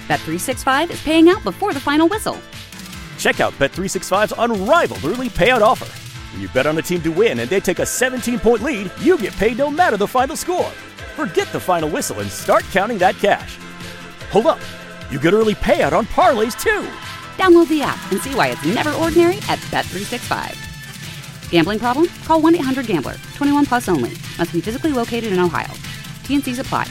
Bet365 is paying out before the final whistle. Check out Bet365's unrivaled early payout offer. When you bet on a team to win and they take a 17-point lead, you get paid no matter the final score. Forget the final whistle and start counting that cash. Hold up. You get early payout on parlays, too. Download the app and see why it's never ordinary at Bet365. Gambling problem? Call 1-800-GAMBLER. 21 plus only. Must be physically located in Ohio. T&Cs apply.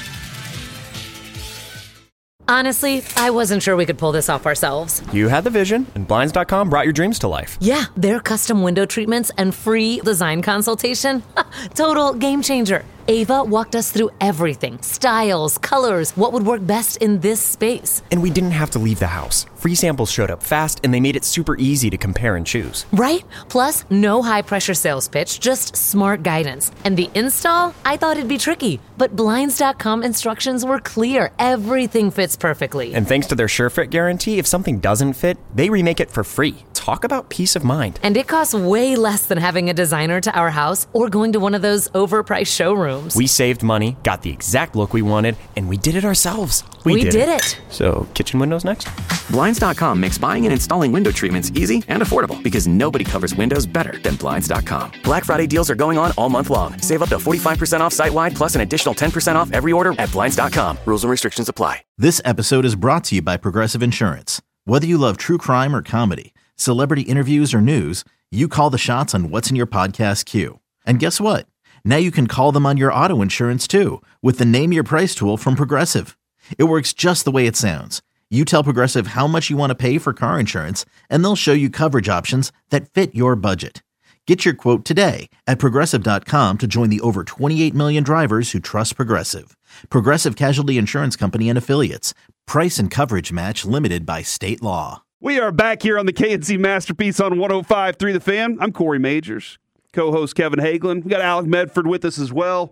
Honestly, I wasn't sure we could pull this off ourselves. You had the vision, and Blinds.com brought your dreams to life. Yeah, their custom window treatments and free design consultation. Total game changer. Ava walked us through everything. Styles, colors, what would work best in this space. And we didn't have to leave the house. Free samples showed up fast, and they made it super easy to compare and choose. Right? Plus, no high-pressure sales pitch, just smart guidance. And the install? I thought it'd be tricky. But Blinds.com instructions were clear. Everything fits perfectly. And thanks to their SureFit guarantee, if something doesn't fit, they remake it for free. Talk about peace of mind. And it costs way less than having a designer to our house or going to one of those overpriced showrooms. We saved money, got the exact look we wanted, and we did it ourselves. We did it. So, kitchen windows next? Blinds.com makes buying and installing window treatments easy and affordable because nobody covers windows better than Blinds.com. Black Friday deals are going on all month long. Save up to 45% off site-wide plus an additional 10% off every order at Blinds.com. Rules and restrictions apply. This episode is brought to you by Progressive Insurance. Whether you love true crime or comedy, celebrity interviews or news, you call the shots on what's in your podcast queue. And guess what? Now you can call them on your auto insurance too with the Name Your Price tool from Progressive. It works just the way it sounds. You tell Progressive how much you want to pay for car insurance, and they'll show you coverage options that fit your budget. Get your quote today at Progressive.com to join the over 28 million drivers who trust Progressive. Progressive Casualty Insurance Company and Affiliates. Price and coverage match limited by state law. We are back here on the KNC Masterpiece on 105.3 The Fan. I'm Corey Majors, co-host Kevin Hagelin. We got Alec Medford with us as well.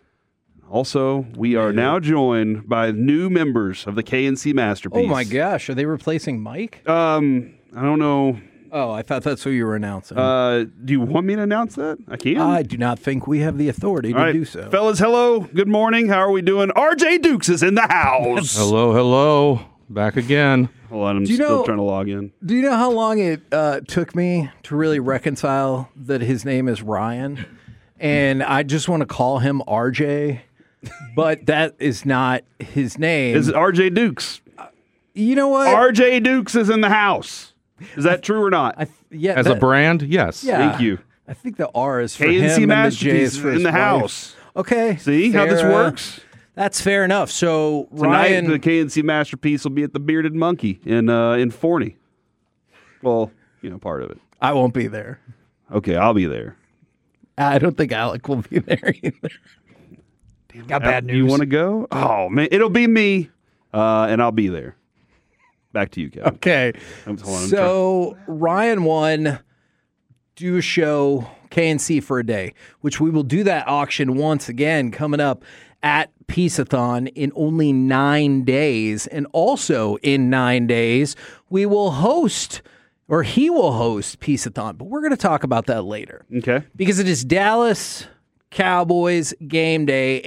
Also, we are now joined by new members of the KNC Masterpiece. Oh my gosh, are they replacing Mike? I don't know. Oh, I thought that's who you were announcing. Do you want me to announce that? I can. I do not think we have the authority to do so. Fellas, hello. Good morning. How are we doing? RJ Dukes is in the house. Hello. Back again. Hold on, I'm still trying to log in. Do you know how long it took me to really reconcile that his name is Ryan? And I just want to call him RJ, but that is not his name. Is it RJ Dukes? You know what? RJ Dukes is in the house. Is that true or not? As a brand, yes. Yeah. Thank you. I think the R is for KNC him and the J Masterpiece is for in his the wife. house. Okay. See how this works? That's fair enough. So Tonight, Ryan, the KNC Masterpiece will be at the Bearded Monkey in Forney. Well, part of it. I won't be there. Okay, I'll be there. I don't think Alec will be there either. Got bad news. You want to go? Oh, man. It'll be me, and I'll be there. Back to you, Kevin. Okay. So Ryan won Do a Show KNC for a Day, which we will do that auction once again coming up at Peace-a-thon in only 9 days. And also in 9 days, we will host, or he will host Peace-a-thon. But we're going to talk about that later. Okay. Because it is Dallas Cowboys game day,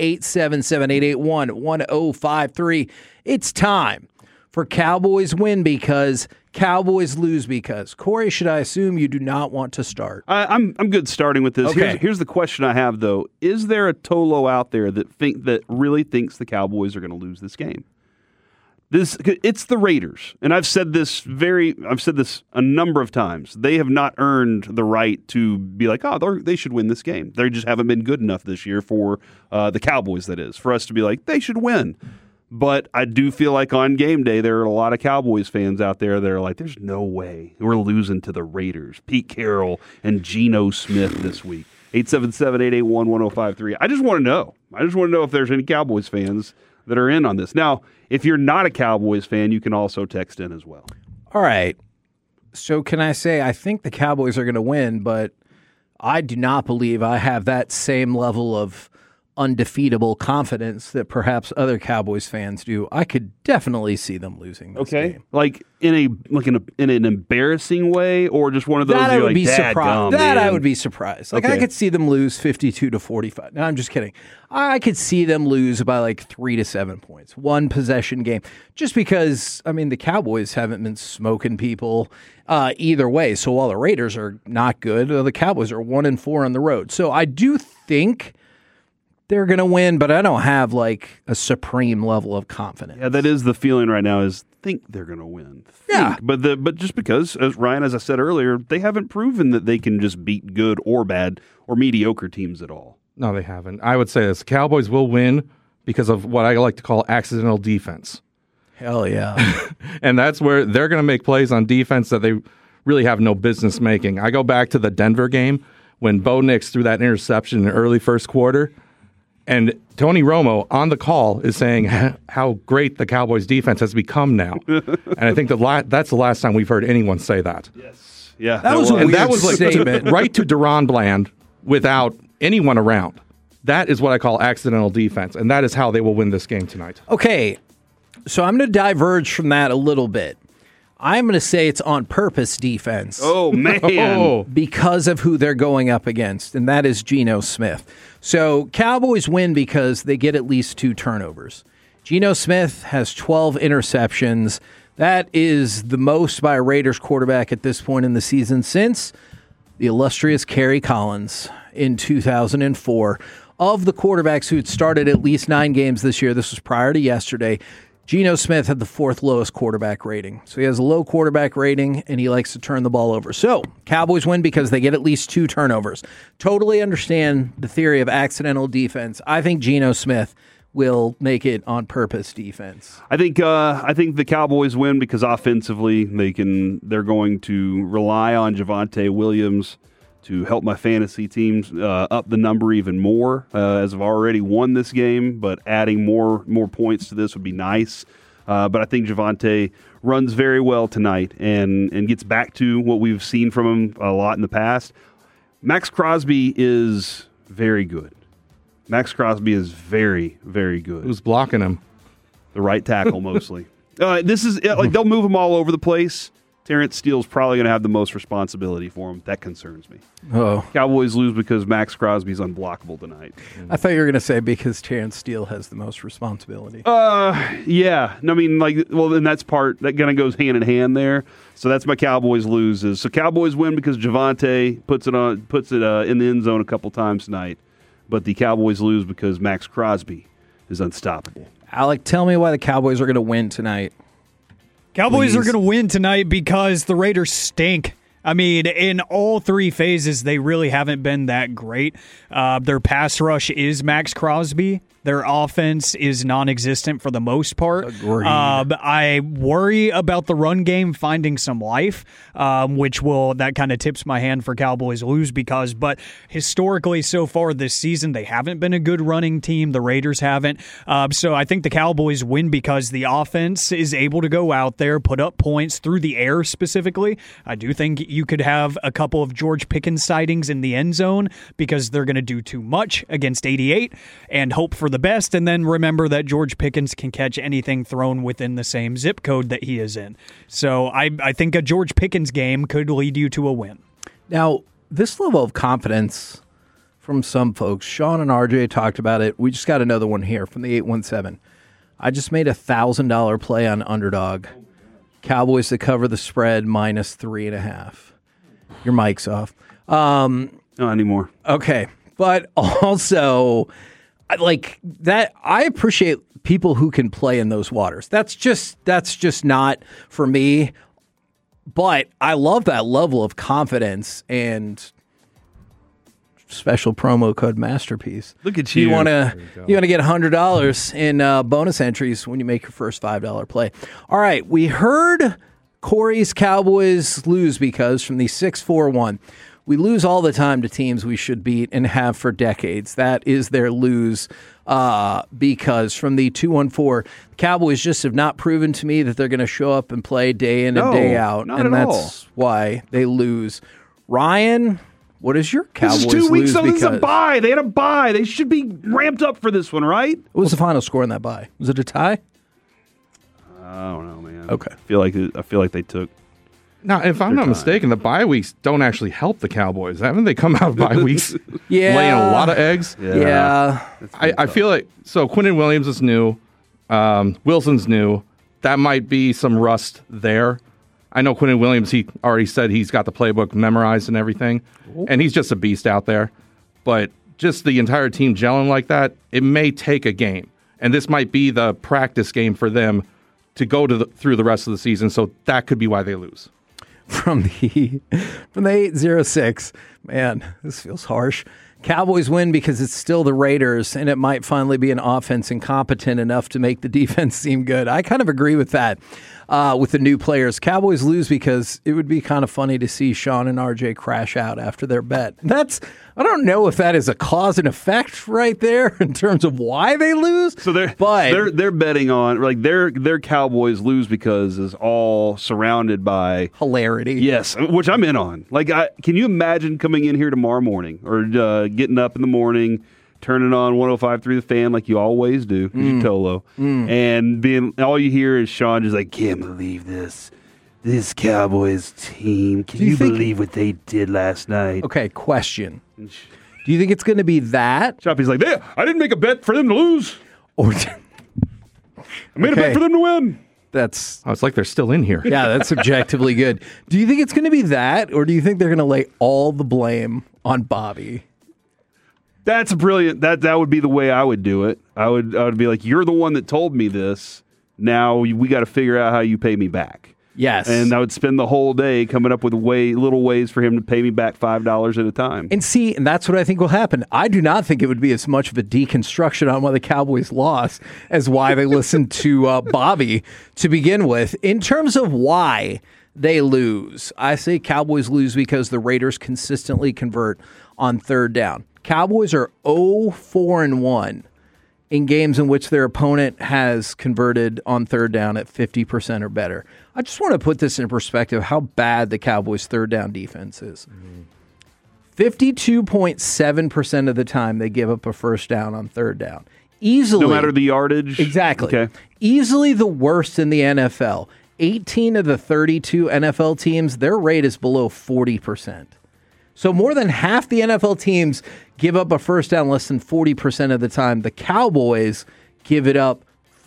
877-881-1053. It's time for Cowboys win because Cowboys lose because. Corey, should I assume you do not want to start? I'm good starting with this. Okay. Here's the question I have, though. Is there a Tolo out there that really thinks the Cowboys are going to lose this game? It's the Raiders, and I've said this a number of times. They have not earned the right to be like, they should win this game. They just haven't been good enough this year for the Cowboys, that is, for us to be like, they should win. But I do feel like on game day, there are a lot of Cowboys fans out there that are like, there's no way we're losing to the Raiders. Pete Carroll and Geno Smith this week. 877-881-1053. I just want to know. If there's any Cowboys fans that are in on this. Now, if you're not a Cowboys fan, you can also text in as well. All right. So can I say I think the Cowboys are going to win, but I do not believe I have that same level of undefeatable confidence that perhaps other Cowboys fans do. I could definitely see them losing this game. Like in an embarrassing way, or just one of those that I would like, be surprised. I would be surprised. Like I could see them lose 52-45. No, I'm just kidding. I could see them lose by like 3 to 7 points. One possession game. Just because the Cowboys haven't been smoking people either way. So while the Raiders are not good, the Cowboys are 1-4 on the road. So I do think they're going to win, but I don't have like a supreme level of confidence. Yeah, that is the feeling right now, is think they're going to win. Yeah. But just because, as I said earlier, they haven't proven that they can just beat good or bad or mediocre teams at all. No, they haven't. I would say this. The Cowboys will win because of what I like to call accidental defense. Hell yeah. And that's where they're going to make plays on defense that they really have no business making. I go back to the Denver game when Bo Nix threw that interception in the early first quarter. And Tony Romo on the call is saying how great the Cowboys defense has become now. And I think that's the last time we've heard anyone say that. Yes. Yeah. That was a weird statement. Right to Deron Bland without anyone around. That is what I call accidental defense. And that is how they will win this game tonight. Okay. So I'm going to diverge from that a little bit. I'm going to say it's on purpose defense. Oh, man. Because of who they're going up against, and that is Geno Smith. So Cowboys win because they get at least 2 turnovers. Geno Smith has 12 interceptions. That is the most by a Raiders quarterback at this point in the season since the illustrious Kerry Collins in 2004. Of the quarterbacks who had started at least 9 games this year, this was prior to yesterday, Geno Smith had the 4th lowest quarterback rating. So he has a low quarterback rating, and he likes to turn the ball over. So Cowboys win because they get at least 2 turnovers. Totally understand the theory of accidental defense. I think Geno Smith will make it on purpose defense. I think the Cowboys win because offensively they're going to rely on Javonte Williams to help my fantasy teams up the number even more, as I've already won this game, but adding more points to this would be nice. But I think Javonte runs very well tonight and gets back to what we've seen from him a lot in the past. Max Crosby is very good. Max Crosby is very, very good. Who's blocking him? The right tackle, mostly. This is they'll move him all over the place. Terrence Steele's probably going to have the most responsibility for him. That concerns me. Oh, Cowboys lose because Max Crosby's unblockable tonight. I thought you were going to say because Terrence Steele has the most responsibility. Yeah. I mean, then that's part that kind of goes hand in hand there. So that's my Cowboys loses. So Cowboys win because Javonte puts it in the end zone a couple times tonight. But the Cowboys lose because Max Crosby is unstoppable. Alec, tell me why the Cowboys are going to win tonight. Cowboys are going to win tonight because the Raiders stink. I mean, in all 3 phases, they really haven't been that great. Their pass rush is Max Crosby. Their offense is non-existent for the most part. I worry about the run game finding some life, that kind of tips my hand for Cowboys lose but historically so far this season, they haven't been a good running team. The Raiders haven't. So I think the Cowboys win because the offense is able to go out there, put up points through the air specifically. I do think you could have a couple of George Pickens sightings in the end zone because they're going to do too much against 88 and hope for the best, and then remember that George Pickens can catch anything thrown within the same zip code that he is in. So I think a George Pickens game could lead you to a win. Now, this level of confidence from some folks, Sean and RJ talked about it. We just got another one here from the 817. I just made a $1,000 play on underdog. Cowboys to cover the spread -3.5. Your mic's off. Not anymore. Okay. But also, like that, I appreciate people who can play in those waters. That's just not for me. But I love that level of confidence and special promo code Masterpiece. Look at you. You want to get $100 in bonus entries when you make your first $5 play. All right, we heard Corey's Cowboys lose because from the 6-4-1. We lose all the time to teams we should beat and have for decades. That is their lose because from the 2-1-4, the Cowboys just have not proven to me that they're going to show up and play day in and day out. Not and at that's all. why they lose. Ryan, What is your Cowboys This is 2 weeks, lose so this is a because? bye. They had a bye. They should be ramped up for this one, right? What was the final score in that bye? Was it a tie? I don't know, man. Okay. I feel like they took. Now, if I'm not mistaken, the bye weeks don't actually help the Cowboys. Haven't they come out of bye weeks Yeah. laying a lot of eggs? Yeah. I feel like so. Quinnen Williams is new. Wilson's new. That might be some rust there. I know Quinnen Williams. He already said he's got the playbook memorized and everything, and he's just a beast out there. But just the entire team gelling like that, it may take a game, and this might be the practice game for them to go through the rest of the season. So that could be why they lose. From the 806, man, this feels harsh. Cowboys win because it's still the Raiders, and it might finally be an offense incompetent enough to make the defense seem good. I kind of agree with that with the new players. Cowboys lose because it would be kind of funny to see Sean and RJ crash out after their bet. I don't know if that is a cause and effect right there in terms of why they lose. So they're betting on like their Cowboys lose because is all surrounded by hilarity. Yes, which I'm in on. Like, can you imagine coming in here tomorrow morning or getting up in the morning, turning on 105.3 The Fan like you always do, because you're Tolo, and being all you hear is Sean just like, can't believe this Cowboys team. Can you believe what they did last night? Okay, question. Do you think it's going to be that? Choppy's like, I didn't make a bet for them to lose. Or I made a bet for them to win. It's like they're still in here. Yeah, that's objectively good. Do you think it's going to be that, or do you think they're going to lay all the blame on Bobby? That's brilliant. That would be the way I would do it. I would be like, you're the one that told me this. Now we got to figure out how you pay me back. Yes. And I would spend the whole day coming up with little ways for him to pay me back $5 at a time. And that's what I think will happen. I do not think it would be as much of a deconstruction on why the Cowboys lost as why they listened to Bobby to begin with. In terms of why they lose, I say Cowboys lose because the Raiders consistently convert on third down. Cowboys are 0-4-1 in games in which their opponent has converted on third down at 50% or better. I just want to put this in perspective how bad the Cowboys' third down defense is. 52.7% of the time they give up a first down on third down. Easily. No matter the yardage? Exactly. Okay. Easily the worst in the NFL. 18 of the 32 NFL teams, their rate is below 40%. So more than half the NFL teams give up a first down less than 40% of the time. The Cowboys give it up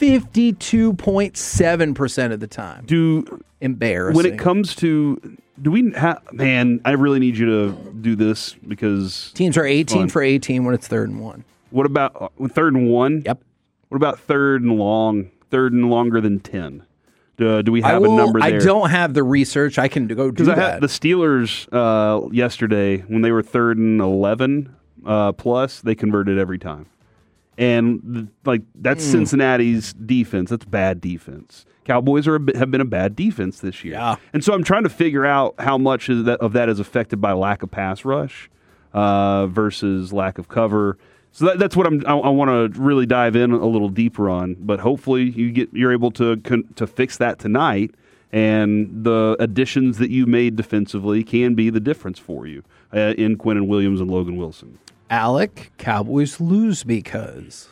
52.7% of the time. Embarrassing. When it comes to, man, I really need you to do this because teams are 18 for 18 when it's 3rd and 1. What about 3rd and 1? Yep. What about third and longer than 10? Do we have a number there? I don't have the research. I can go do that. Because the Steelers yesterday, when they were 3rd and 11 plus, they converted every time. And that's Cincinnati's defense. That's bad defense. Cowboys have been a bad defense this year. Yeah. And so I'm trying to figure out how much of that is affected by lack of pass rush versus lack of cover. So that's what I want to really dive in a little deeper on. But hopefully you're able to fix that tonight, and the additions that you made defensively can be the difference for you in Quinnen Williams and Logan Wilson. Alec, Cowboys lose because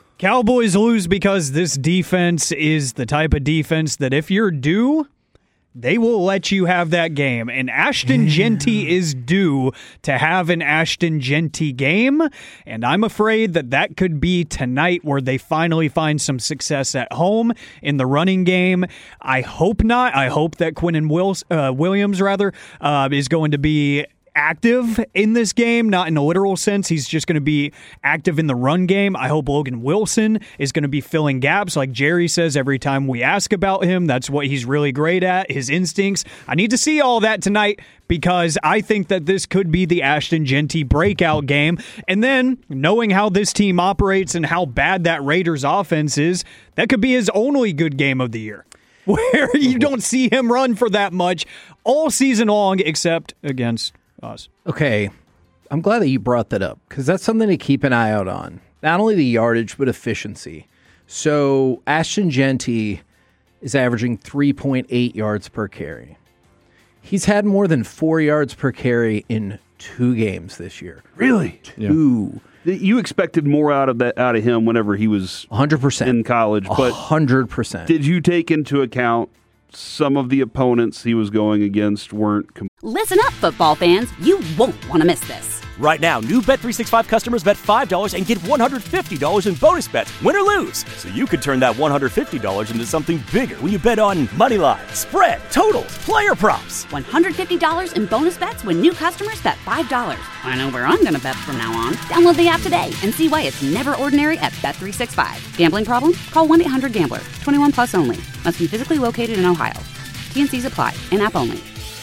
this defense is the type of defense that if you're due, they will let you have that game. And Ashton Jeanty is due to have an Ashton Jeanty game. And I'm afraid that could be tonight where they finally find some success at home in the running game. I hope not. I hope that Quinnen Williams is going to be active in this game, not in a literal sense. He's just going to be active in the run game. I hope Logan Wilson is going to be filling gaps like Jerry says every time we ask about him. That's what he's really great at, his instincts. I need to see all that tonight because I think that this could be the Ashton Jeanty breakout game. And then, knowing how this team operates and how bad that Raiders offense is, that could be his only good game of the year, where you don't see him run for that much all season long except against us. Okay, I'm glad that you brought that up because that's something to keep an eye out on. Not only the yardage, but efficiency. So Ashton Jeanty is averaging 3.8 yards per carry. He's had more than 4 yards per carry in 2 games this year. Really? 2. You expected more out of him whenever he was 100% in college, but 100%. Did you take into account some of the opponents he was going against weren't? Listen up, football fans. You won't want to miss this. Right now, new Bet365 customers bet $5 and get $150 in bonus bets, win or lose. So you could turn that $150 into something bigger when you bet on money line, spread, totals, player props. $150 in bonus bets when new customers bet $5. I know where I'm going to bet from now on. Download the app today and see why it's never ordinary at Bet365. Gambling problem? Call 1-800-GAMBLER. 21 plus only. Must be physically located in Ohio. T&Cs apply. In-app only.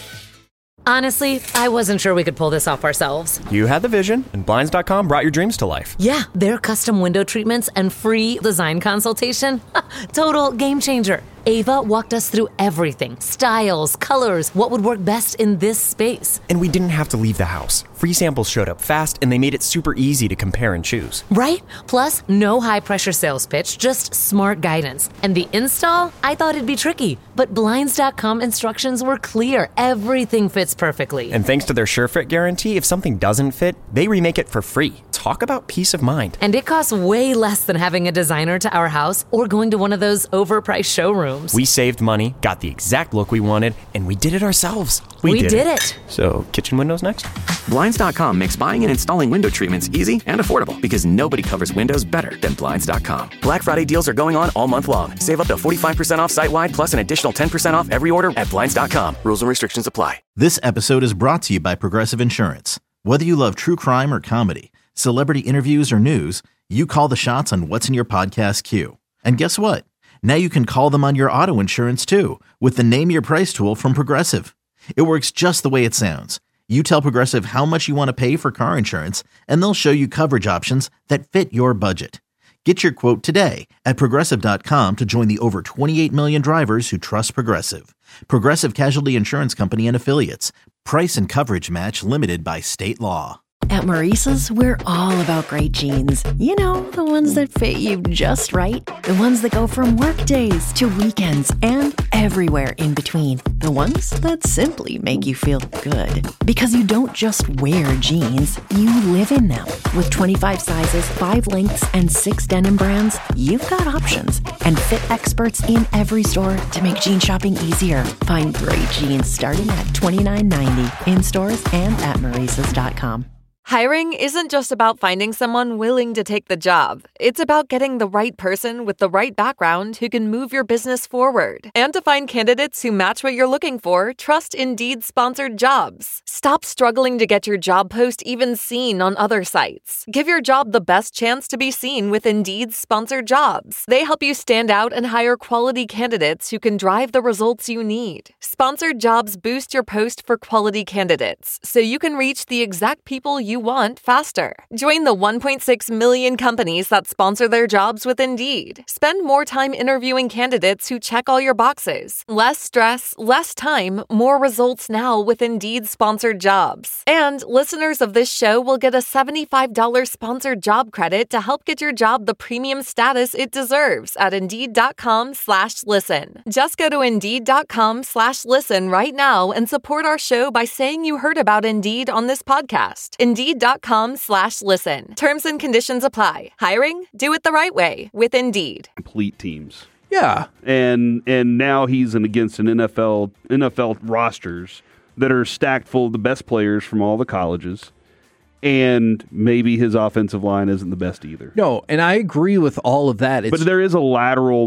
Honestly, I wasn't sure we could pull this off ourselves. You had the vision, and Blinds.com brought your dreams to life. Yeah, their custom window treatments and free design consultation. Total game changer. Ava walked us through everything. Styles, colors, what would work best in this space. And we didn't have to leave the house. Free samples showed up fast, and they made it super easy to compare and choose. Right? Plus, no high-pressure sales pitch, just smart guidance. And the install? I thought it'd be tricky, but Blinds.com instructions were clear. Everything fits perfectly. And thanks to their SureFit guarantee, if something doesn't fit, they remake it for free. Talk about peace of mind. And it costs way less than having a designer to our house or going to one of those overpriced showrooms. We saved money, got the exact look we wanted, and we did it ourselves. We did it. So, kitchen windows next? Blinds.com makes buying and installing window treatments easy and affordable because nobody covers windows better than Blinds.com. Black Friday deals are going on all month long. Save up to 45% off site-wide plus an additional 10% off every order at Blinds.com. Rules and restrictions apply. This episode is brought to you by Progressive Insurance. Whether you love true crime or comedy, celebrity interviews or news, you call the shots on what's in your podcast queue. And guess what? Now you can call them on your auto insurance too with the Name Your Price tool from Progressive. It works just the way it sounds. You tell Progressive how much you want to pay for car insurance, and they'll show you coverage options that fit your budget. Get your quote today at Progressive.com to join the over 28 million drivers who trust Progressive. Progressive Casualty Insurance Company and Affiliates. Price and coverage match limited by state law. At Maurice's, we're all about great jeans. You know, the ones that fit you just right. The ones that go from work days to weekends and everywhere in between. The ones that simply make you feel good. Because you don't just wear jeans, you live in them. With 25 sizes, 5 lengths, and 6 denim brands, you've got options. And fit experts in every store to make jean shopping easier. Find great jeans starting at $29.90 in stores and at Maurices.com. Hiring isn't just about finding someone willing to take the job. It's about getting the right person with the right background who can move your business forward. And to find candidates who match what you're looking for, trust Indeed sponsored jobs. Stop struggling to get your job post even seen on other sites. Give your job the best chance to be seen with Indeed sponsored jobs. They help you stand out and hire quality candidates who can drive the results you need. Sponsored jobs boost your post for quality candidates, so you can reach the exact people you want faster. Join the 1.6 million companies that sponsor their jobs with Indeed. Spend more time interviewing candidates who check all your boxes. Less stress, less time, more results now with Indeed sponsored jobs. And listeners of this show will get a $75 sponsored job credit to help get your job the premium status it deserves at Indeed.com/listen. Just go to Indeed.com/listen right now and support our show by saying you heard about Indeed on this podcast. Indeed.com/listen. Terms and conditions apply. Hiring? Do it the right way with Indeed. Complete teams. Yeah. And now he's against an NFL rosters that are stacked full of the best players from all the colleges. And maybe his offensive line isn't the best either. No, and I agree with all of that. But there is a lateral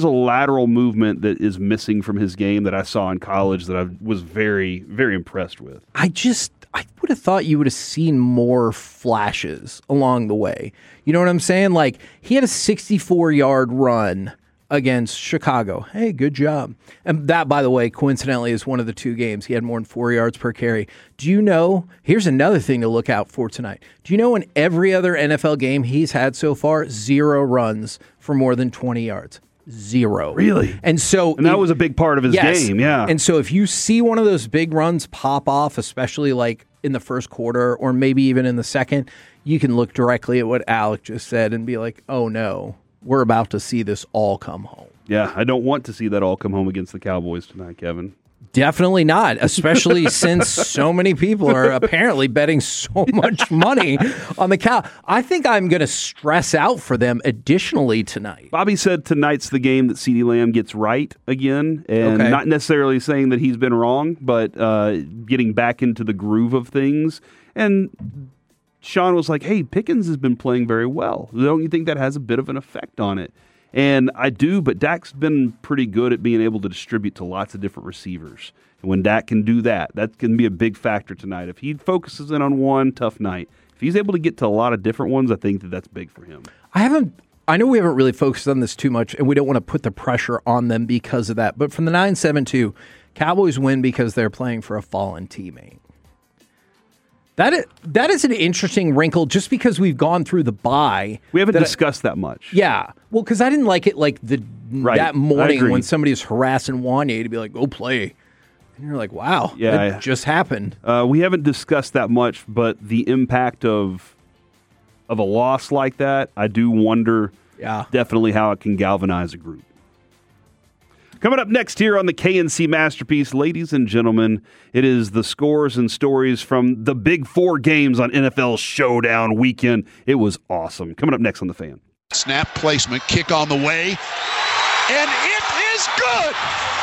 movement that is missing from his game that I saw in college that I was very, very impressed with. I would have thought you would have seen more flashes along the way. You know what I'm saying? Like, he had a 64-yard run against Chicago. Hey, good job. And that, by the way, coincidentally, is one of the 2 games. He had more than 4 yards per carry. Do you know, here's another thing to look out for tonight. Do you know in every other NFL game he's had so far, 0 runs for more than 20 yards? 0. Really? And that was a big part of his game, yeah. And so if you see one of those big runs pop off, especially like in the first quarter or maybe even in the second, you can look directly at what Alec just said and be like, oh no, we're about to see this all come home. Yeah, I don't want to see that all come home against the Cowboys tonight, Kevin. Definitely not, especially since so many people are apparently betting so much money on the Cow. I think I'm going to stress out for them additionally tonight. Bobby said tonight's the game that CeeDee Lamb gets right again, and not necessarily saying that he's been wrong, but getting back into the groove of things. And Sean was like, hey, Pickens has been playing very well. Don't you think that has a bit of an effect on it? And I do, but Dak's been pretty good at being able to distribute to lots of different receivers. And when Dak can do that, that can be a big factor tonight. If he focuses in on one, tough night. If he's able to get to a lot of different ones, I think that's big for him. I know we haven't really focused on this too much, and we don't want to put the pressure on them because of that. But from the 9-7-2, Cowboys win because they're playing for a fallen teammate. That is an interesting wrinkle just because we've gone through the bye. We haven't discussed that much. Yeah. Well, because I didn't like it that morning when somebody was harassing Wanye to be like, go play. And you're like, wow, that just happened. We haven't discussed that much, but the impact of a loss like that, I do wonder definitely how it can galvanize a group. Coming up next here on the KNC Masterpiece, ladies and gentlemen, it is the scores and stories from the Big Four games on NFL Showdown weekend. It was awesome. Coming up next on The Fan. Snap placement, kick on the way, and it is good!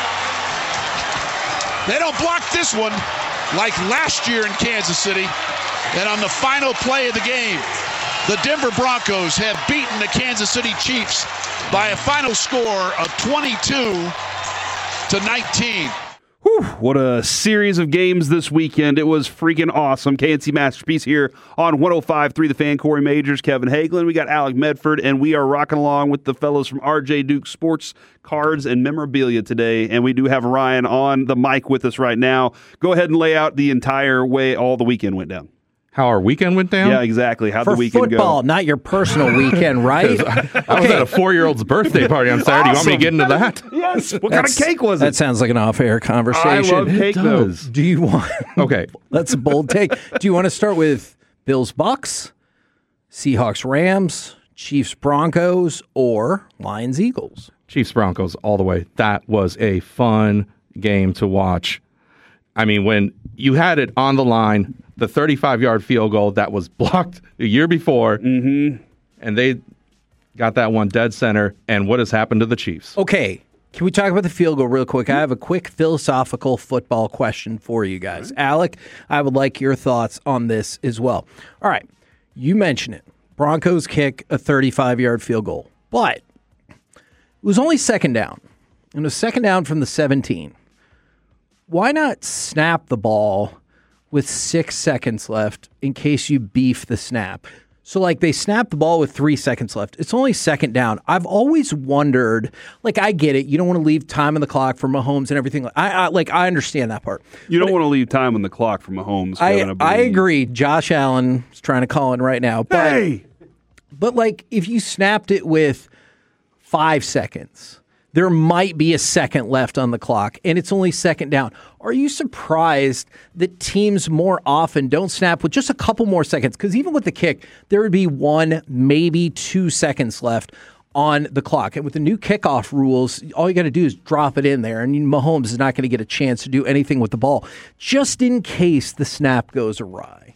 They don't block this one like last year in Kansas City. And on the final play of the game, the Denver Broncos have beaten the Kansas City Chiefs by a final score of 22-19. Whew, what a series of games this weekend. It was freaking awesome. KNC Masterpiece here on 105.3 The Fan. Corey Majors, Kevin Hagelin. We got Alec Medford, and we are rocking along with the fellows from RJ Duke Sports Cards and Memorabilia today. And we do have Ryan on the mic with us right now. Go ahead and lay out the entire way all the weekend went down. How our weekend went down? Yeah, exactly. How'd For the weekend football, go? not your personal weekend, right? I was at a 4-year-old's birthday party on Saturday. Awesome. You want me to get into that? Yes. What kind of cake was it? That sounds like an off-air conversation. I love cake, though. Do you want... Okay. That's a bold take. Do you want to start with Bills-Bucks, Seahawks-Rams, Chiefs-Broncos, or Lions-Eagles? Chiefs-Broncos all the way. That was a fun game to watch. I mean, when you had it on the line, the 35-yard field goal that was blocked the year before, and they got that one dead center, and what has happened to the Chiefs? Okay, can we talk about the field goal real quick? I have a quick philosophical football question for you guys. Right. Alec, I would like your thoughts on this as well. All right, you mentioned it. Broncos kick a 35-yard field goal, but it was only second down. And it was second down from the 17. Why not snap the ball with 6 seconds left in case you beef the snap? So, like, they snap the ball with 3 seconds left. It's only second down. I've always wondered, like, I get it. You don't want to leave time on the clock for Mahomes and everything. I understand that part. You don't want to leave time on the clock for Mahomes. I agree. Josh Allen is trying to call in right now. But, but, like, if you snapped it with 5 seconds, there might be a second left on the clock, and it's only second down. Are you surprised that teams more often don't snap with just a couple more seconds? Because even with the kick, there would be 1, maybe 2 seconds left on the clock. And with the new kickoff rules, all you got to do is drop it in there, and Mahomes is not going to get a chance to do anything with the ball, just in case the snap goes awry.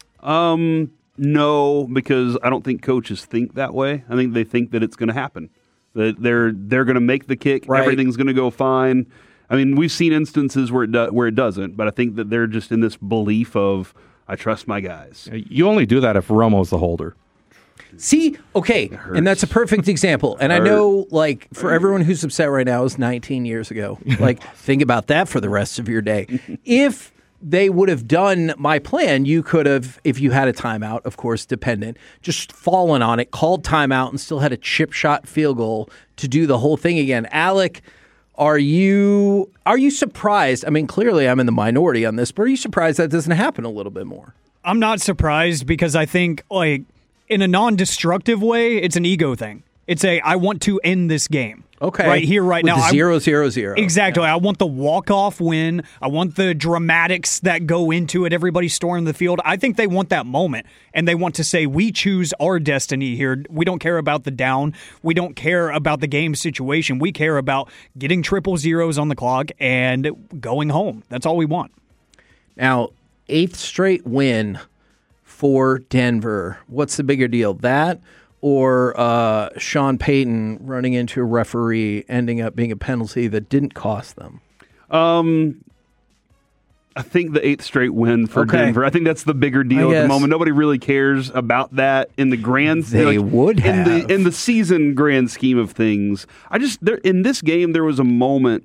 No, because I don't think coaches think that way. I think they think that it's going to happen. That they're going to make the kick, right. Everything's going to go fine. I mean, we've seen instances where it doesn't, but I think that they're just in this belief of, I trust my guys. You only do that if Romo's the holder. See, okay, and that's a perfect example. And I know, like, for everyone who's upset right now, it was 19 years ago. Like, think about that for the rest of your day. If they would have done my plan, you could have, if you had a timeout, of course, dependent, just fallen on it, called timeout, and still had a chip shot field goal to do the whole thing again. Alec, are you surprised? I mean, clearly I'm in the minority on this, but are you surprised that doesn't happen a little bit more? I'm not surprised because I think, like, in a non-destructive way, it's an ego thing. It's I want to end this game. Okay. Right here, right With now. the 0-0-0. Exactly. I want the walk-off win. I want the dramatics that go into it. Everybody storming the field. I think they want that moment, and they want to say, we choose our destiny here. We don't care about the down. We don't care about the game situation. We care about getting 000s on the clock and going home. That's all we want. Now, 8th straight win for Denver. What's the bigger deal, that or Sean Payton running into a referee ending up being a penalty that didn't cost them? I think the 8th straight win for Denver. I think that's the bigger deal at the moment. Nobody really cares about that in the grand. They would have in the season grand scheme of things. In this game there was a moment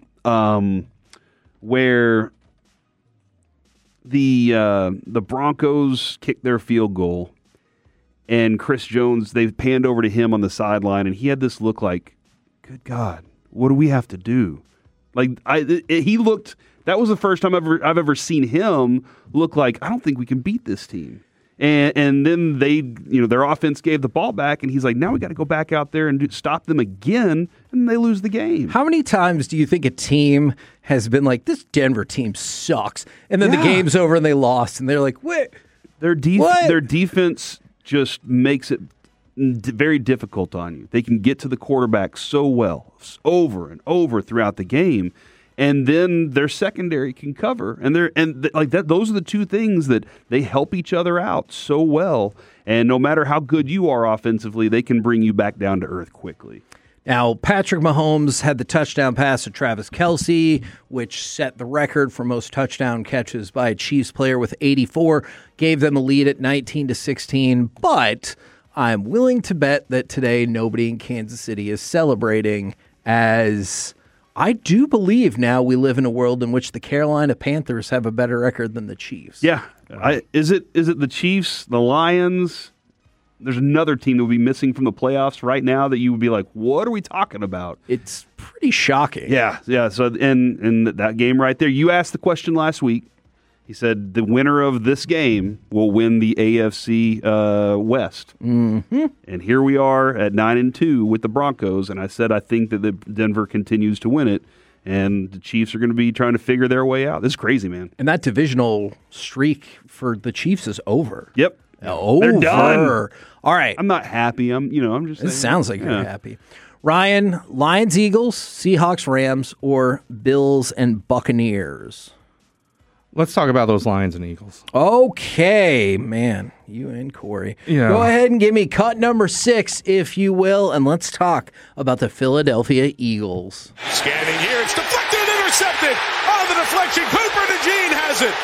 where the Broncos kicked their field goal. And Chris Jones, they panned over to him on the sideline, and he had this look like, good God, what do we have to do? Like, he looked, that was the first time I've ever seen him look like, I don't think we can beat this team. And then their offense gave the ball back, and he's like, now we got to go back out there and stop them again, and they lose the game. How many times do you think a team has been like, this Denver team sucks, and then the game's over and they lost, and they're like, wait, their defense just makes it very difficult on you. They can get to the quarterback so well, over and over throughout the game, and then their secondary can cover. Those are the two things that they help each other out so well. And no matter how good you are offensively, they can bring you back down to earth quickly. Now, Patrick Mahomes had the touchdown pass to Travis Kelce, which set the record for most touchdown catches by a Chiefs player with 84, gave them a lead at 19-16. But I'm willing to bet that today nobody in Kansas City is celebrating, as I do believe now we live in a world in which the Carolina Panthers have a better record than the Chiefs. Yeah. Is it the Chiefs, the Lions? There's another team that would be missing from the playoffs right now that you would be like, what are we talking about? It's pretty shocking. Yeah. So in that game right there, you asked the question last week. He said the winner of this game will win the AFC West. Mm-hmm. And here we are at 9-2 with the Broncos. And I said I think that the Denver continues to win it. And the Chiefs are going to be trying to figure their way out. This is crazy, man. And that divisional streak for the Chiefs is over. Yep. Over. They're done. All right. I'm not happy. I'm just saying. It sounds like you're happy. Ryan, Lions, Eagles, Seahawks, Rams, or Bills and Buccaneers? Let's talk about those Lions and Eagles. Okay, man. You and Corey. Yeah. Go ahead and give me cut number 6, if you will, and let's talk about the Philadelphia Eagles. Scanning here. It's deflected, intercepted. Oh, the deflection. Cooper DeJean has it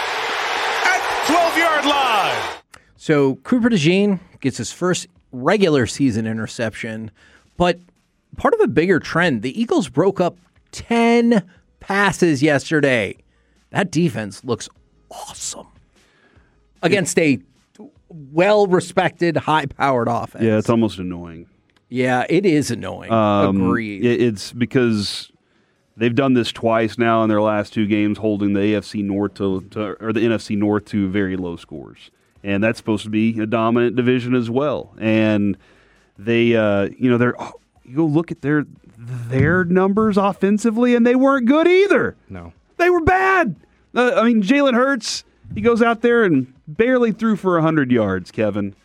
at 12-yard line. So Cooper DeJean gets his first regular season interception, but part of a bigger trend, the Eagles broke up 10 passes yesterday. That defense looks awesome against a well-respected, high-powered offense. Yeah, it's almost annoying. Yeah, it is annoying. Agreed. It's because they've done this twice now in their last 2 games, holding the AFC North or the NFC North to very low scores. And that's supposed to be a dominant division as well. And they, you go look at their numbers offensively, and they weren't good either. No, they were bad. Jalen Hurts, he goes out there and barely threw for 100 yards, Kevin.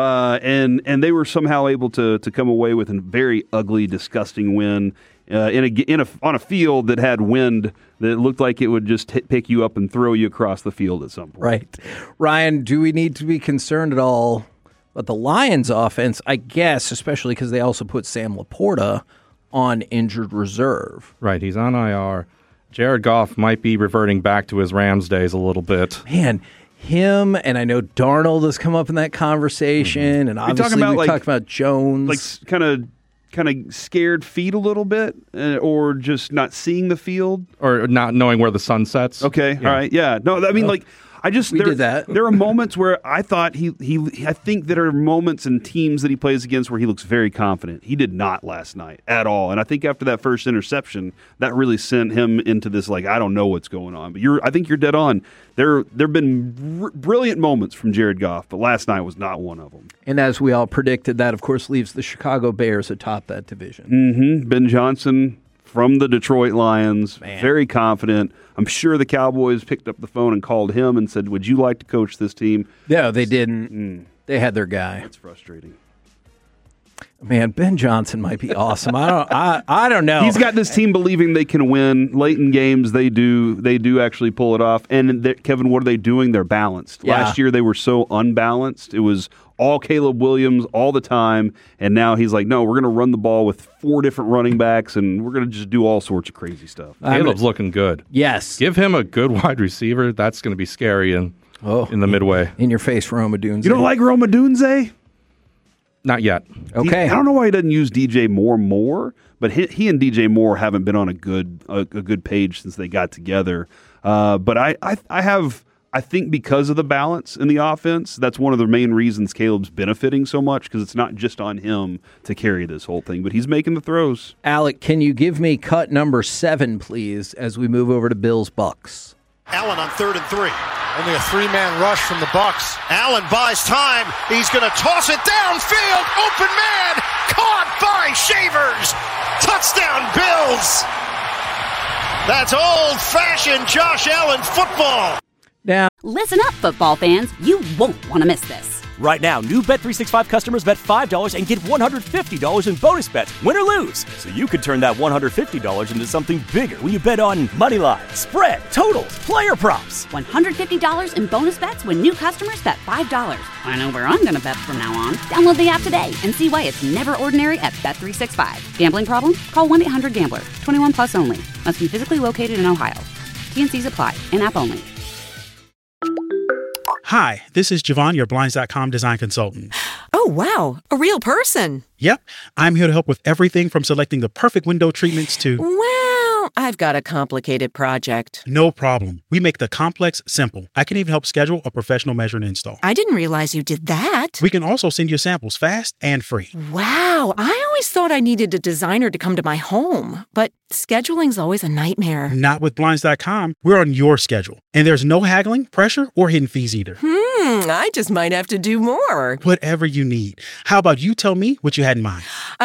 And they were somehow able to come away with a very ugly, disgusting win on a field that had wind that looked like it would just pick you up and throw you across the field at some point. Right. Ryan, do we need to be concerned at all about the Lions offense? I guess, especially because they also put Sam Laporta on injured reserve. Right, he's on IR. Jared Goff might be reverting back to his Rams days a little bit. Man, him and I know Darnold has come up in that conversation, and obviously we talked about Jones. Like kind of scared feet a little bit, or just not seeing the field, or not knowing where the sun sets. Okay, yeah. All right, yeah. No, did that. There are moments where I thought I think there are moments in teams that he plays against where he looks very confident. He did not last night at all. And I think after that first interception, that really sent him into this, like, I don't know what's going on. But I think you're dead on. There have been brilliant moments from Jared Goff, but last night was not one of them. And as we all predicted, that, of course, leaves the Chicago Bears atop that division. Mm-hmm. Ben Johnson from the Detroit Lions, very confident. I'm sure the Cowboys picked up the phone and called him and said, would you like to coach this team? No, they didn't. They had their guy. That's frustrating. Man, Ben Johnson might be awesome. I don't know. He's got this team believing they can win. Late in games, they do actually pull it off. And Kevin, what are they doing? They're balanced. Yeah. Last year, they were so unbalanced. It was all Caleb Williams all the time. And now he's like, no, we're going to run the ball with 4 different running backs, and we're going to just do all sorts of crazy stuff. Caleb's looking good. Yes. Give him a good wide receiver. That's going to be scary in the midway. In your face, Rome Odunze. You don't like Rome Odunze? Not yet. Okay. I don't know why he doesn't use DJ Moore more, but he and DJ Moore haven't been on a good page since they got together. But I think because of the balance in the offense, that's one of the main reasons Caleb's benefiting so much, because it's not just on him to carry this whole thing, but he's making the throws. Alec, can you give me cut number 7, please, as we move over to Bills-Bucks? Allen on 3rd and 3. Only a 3-man rush from the Bucks. Allen buys time. He's going to toss it downfield. Open man. Caught by Shavers. Touchdown, Bills. That's old-fashioned Josh Allen football. Now, listen up, football fans. You won't want to miss this. Right now, new Bet365 customers bet $5 and get $150 in bonus bets, win or lose. So you could turn that $150 into something bigger when you bet on money line, spread, totals, player props. $150 in bonus bets when new customers bet $5. I know where I'm going to bet from now on. Download the app today and see why it's never ordinary at Bet365. Gambling problem? Call 1-800-GAMBLER. 21 plus only. Must be physically located in Ohio. T&Cs apply. In-app only. Hi, this is Javon, your Blinds.com design consultant. Oh, wow. A real person. Yep. I'm here to help with everything from selecting the perfect window treatments to... Well, I've got a complicated project. No problem. We make the complex simple. I can even help schedule a professional measure and install. I didn't realize you did that. We can also send you samples fast and free. Wow. I always thought I needed a designer to come to my home, but scheduling's always a nightmare. Not with Blinds.com. We're on your schedule. And there's no haggling, pressure, or hidden fees either. I just might have to do more. Whatever you need. How about you tell me what you had in mind?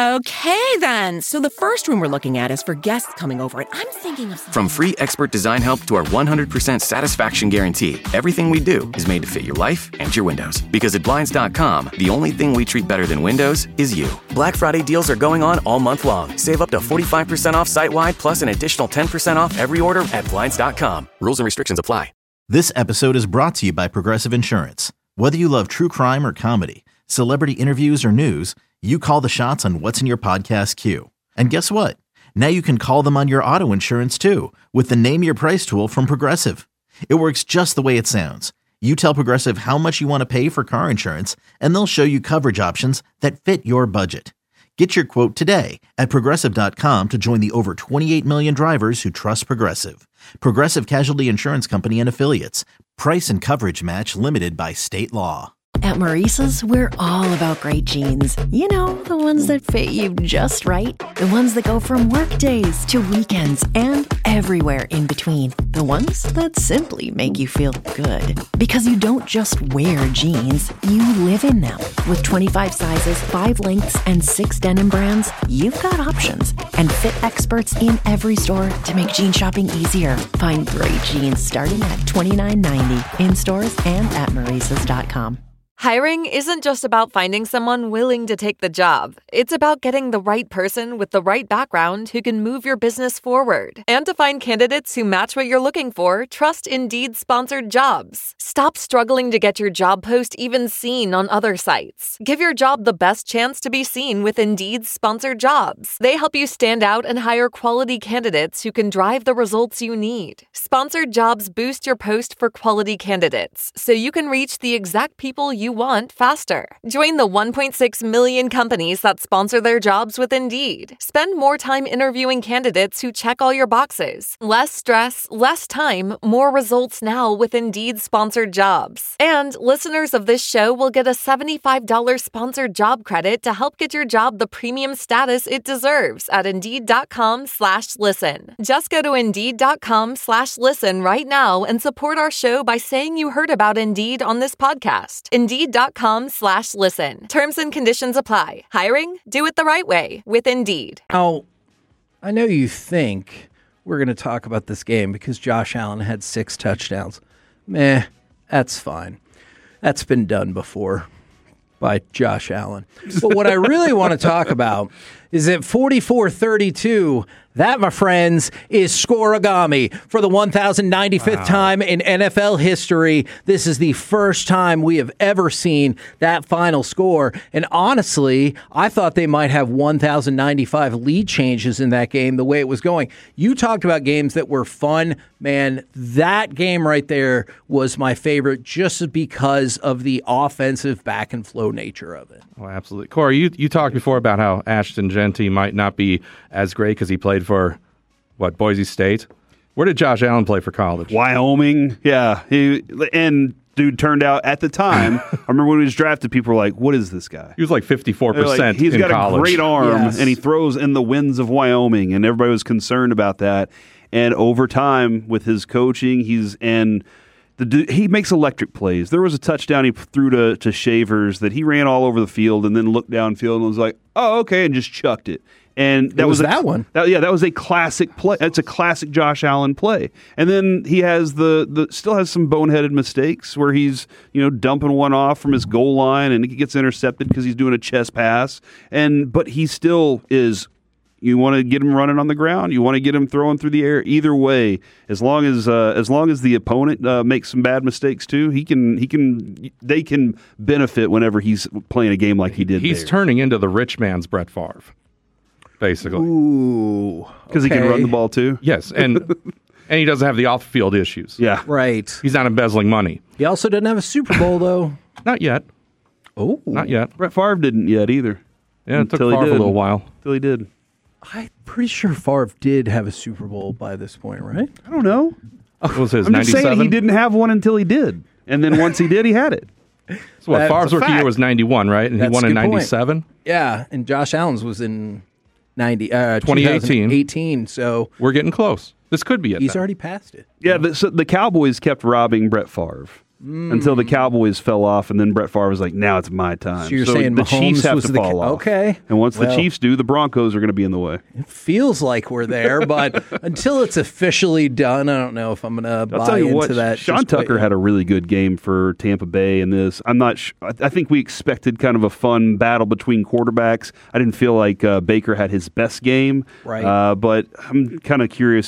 Okay, then. So the first room we're looking at is for guests coming over, and I'm thinking of... From free expert design help to our 100% satisfaction guarantee, everything we do is made to fit your life and your windows. Because at Blinds.com, the only thing we treat better than windows is you. Black Friday deals are going on all month long. Save up to 45% off site-wide, plus an additional 10% off every order at Blinds.com. Rules and restrictions apply. This episode is brought to you by Progressive Insurance. Whether you love true crime or comedy, celebrity interviews or news, you call the shots on what's in your podcast queue. And guess what? Now you can call them on your auto insurance too, with the Name Your Price tool from Progressive. It works just the way it sounds. You tell Progressive how much you want to pay for car insurance, and they'll show you coverage options that fit your budget. Get your quote today at Progressive.com to join the over 28 million drivers who trust Progressive. Progressive Casualty Insurance Company and Affiliates. Price and coverage match limited by state law. At Maurice's, we're all about great jeans. You know, the ones that fit you just right. The ones that go from work days to weekends and everywhere in between. The ones that simply make you feel good. Because you don't just wear jeans, you live in them. With 25 sizes, 5 lengths, and 6 denim brands, you've got options. And fit experts in every store to make jean shopping easier. Find great jeans starting at $29.90 in stores and at Maurice's.com. Hiring isn't just about finding someone willing to take the job. It's about getting the right person with the right background who can move your business forward. And to find candidates who match what you're looking for, trust Indeed sponsored jobs. Stop struggling to get your job post even seen on other sites. Give your job the best chance to be seen with Indeed sponsored jobs. They help you stand out and hire quality candidates who can drive the results you need. Sponsored jobs boost your post for quality candidates, so you can reach the exact people you want faster. Join the 1.6 million companies that sponsor their jobs with Indeed. Spend more time interviewing candidates who check all your boxes. Less stress, less time, more results now with Indeed sponsored sponsored jobs. And listeners of this show will get a $75 sponsored job credit to help get your job the premium status it deserves at Indeed.com/listen. Just go to Indeed.com/listen right now and support our show by saying you heard about Indeed on this podcast. Indeed.com/listen. Terms and conditions apply. Hiring? Do it the right way with Indeed. Now, I know you think we're going to talk about this game because Josh Allen had 6 touchdowns. Meh, that's fine. That's been done before by Josh Allen. But what I really want to talk about is at 44-32, that, my friends, is scoregami. For the 1,095th time in NFL history, this is the first time we have ever seen that final score. And honestly, I thought they might have 1,095 lead changes in that game the way it was going. You talked about games that were fun. Man, that game right there was my favorite just because of the offensive back and flow nature of it. Oh, absolutely. Corey, you talked before about how Ashton Genty might not be as great because he played for, Boise State? Where did Josh Allen play for college? Wyoming. Yeah. And dude turned out at the time, I remember when he was drafted, people were like, what is this guy? He was like 54% He's got college. a great arm, Yes. and he throws in the winds of Wyoming, and everybody was concerned about that. And over time, with his coaching, he makes electric plays. There was a touchdown he threw to Shavers that he ran all over the field and then looked downfield and was like, oh, okay, and just chucked it. And that was that one. That was a classic play. That's a classic Josh Allen play. And then he has still has some boneheaded mistakes where he's dumping one off from his goal line and he gets intercepted because he's doing a chest pass. But he still is. You want to get him running on the ground. You want to get him throwing through the air. Either way, as long as the opponent makes some bad mistakes too, they can benefit whenever he's playing a game like he did. He's turning into the rich man's Brett Favre, basically. Ooh, because he can run the ball too. Yes, and he doesn't have the off-field issues. Yeah, right. He's not embezzling money. He also doesn't have a Super Bowl though. Not yet. Oh, not yet. Brett Favre didn't yet either. Yeah, it took Favre a little while. Until he did. I'm pretty sure Favre did have a Super Bowl by this point, right? I don't know. What was his, I'm just 97? saying he didn't have one until he did. And then once he did, he had it. So what, Favre's rookie year was 91, right? And he won in 97? Yeah, and Josh Allen's was in 2018. 2018, so we're getting close. This could be it. He's already passed it. Yeah, the Cowboys kept robbing Brett Favre. Until the Cowboys fell off, and then Brett Favre was like, now it's my time. So you're saying the Mahomes Chiefs have was to the fall off. Okay. And once the Well, Chiefs do, the Broncos are going to be in the way. It feels like we're there, but until it's officially done, I don't know if I'm going to I'll buy tell you into what, that. Sean just quite Tucker yet. had a really good game for Tampa Bay in this. I'm not I think we expected kind of a fun battle between quarterbacks. I didn't feel like Baker had his best game. Right. But I'm kind of curious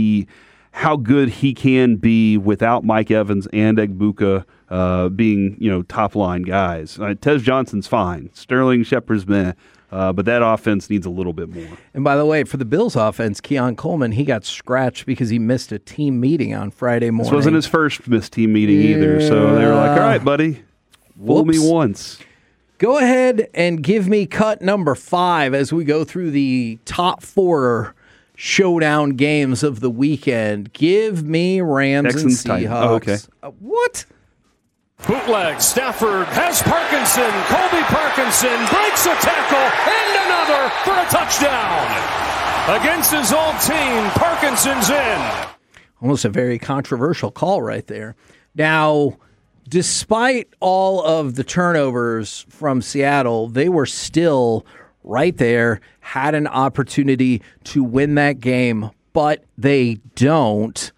how good he can be without Mike Evans and Egbuka being, top line guys. Tez Johnson's fine. Sterling Shepard's meh. But that offense needs a little bit more. And by the way, for the Bills offense, Keon Coleman, he got scratched because he missed a team meeting on Friday morning. This wasn't his first missed team meeting either. So they were like, all right, buddy, fool me once. Go ahead and give me cut number 5 as we go through the top 4 showdown games of the weekend. Give me Rams Texans, and Titans. Seahawks. Oh, okay. What? Bootleg, Stafford has Parkinson. Colby Parkinson breaks a tackle and another for a touchdown. Against his old team, Parkinson's in. Almost a very controversial call right there. Now, despite all of the turnovers from Seattle, they were still right there, had an opportunity to win that game, but they don't.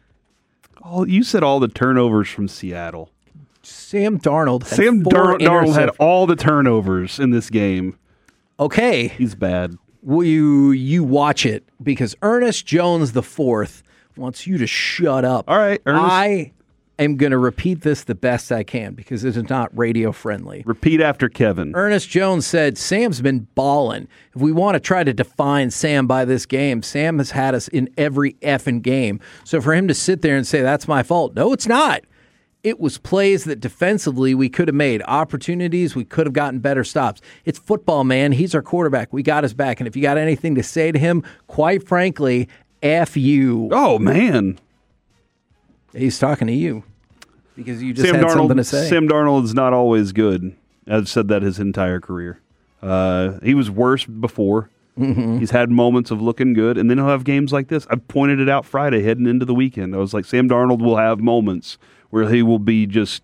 Oh, you said all the turnovers from Seattle. Sam Darnold had Sam 4 Darnold had interceptions. all the turnovers in this game. Okay. He's bad. Will you watch it? Because Ernest Jones IV wants you to shut up. All right, Ernest. I am going to repeat this the best I can because it is not radio friendly. Repeat after Kevin. Ernest Jones said, Sam's been balling. If we want to try to define Sam by this game, Sam has had us in every effing game. So for him to sit there and say, that's my fault. No, it's not. It was plays that defensively we could have made, opportunities, we could have gotten better stops. It's football, man. He's our quarterback. We got his back. And if you got anything to say to him, quite frankly, F you. Oh, man. He's talking to you. Because you just had something to say. Sam Darnold is not always good. I've said that his entire career. He was worse before. Mm-hmm. He's had moments of looking good, and then he'll have games like this. I pointed it out Friday heading into the weekend. I was like, Sam Darnold will have moments where he will be just